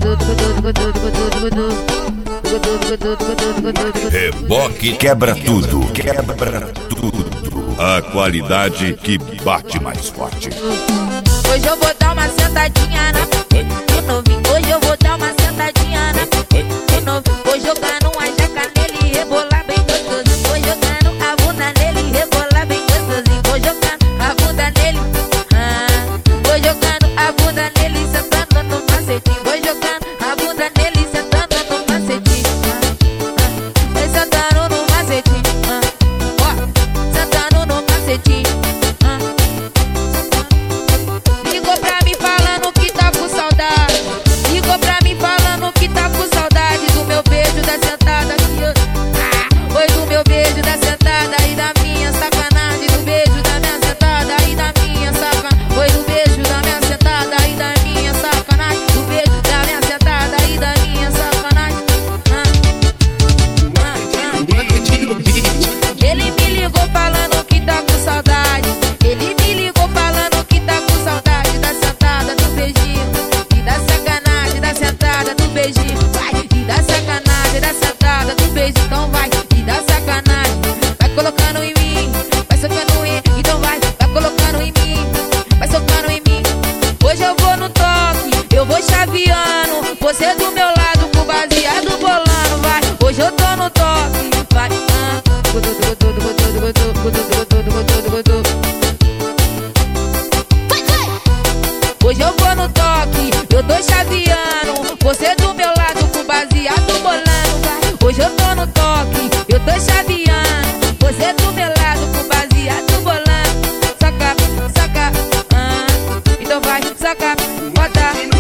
Reboque quebra tudo, quebra tudo. A qualidade que bate mais forte. Hoje eu vou dar uma sentadinha na do novinho. Hoje eu vou dar uma sentadinha na do novinho. Vou jogar uma jaca nele e rebolar bem gostosinho. Vou jogando a bunda nele e rebolar bem gostosinho. Vou jogando a bunda nele, vou jogando a bunda nele, sentando no macetinho. Vou jogando a bunda nele, sentando no macetinho. Vai sentando no macetinho, ó, sentando no macetinho. Ligou pra mim falando que tá com saudade. Ligou pra mim falando que tá com saudade do meu beijo, da sentada aqui, oi, do meu beijo, da sentada e da minha sacanagem. Do beijo da minha sentada e da minha sacanagem. Oi, do beijo da minha sentada e da minha sacanagem. Do beijo da minha sentada e da minha sacanagem. Ele me ligou falando que tá com saudade. Ele me ligou falando que tá com saudade da sentada, do beijinho e da sacanagem, da sentada, do beijinho. Vai, e da sacanagem, da sentada, do beijinho. Então vai, e da sacanagem, vai colocando em mim, vai socando em mim. Então vai colocando em mim, vai socando em mim. Hoje eu vou no toque, eu vou chaveando, você do meu lado com baseado bolando. Vai, hoje eu tô no toque, vai, hoje eu vou no toque, eu tô chaveando, você do meu lado com baseado bolando. Vai, hoje eu tô no toque, eu tô chaveando, você do meu lado com baseado bolando. Saca, saca, então vai, saca, bota.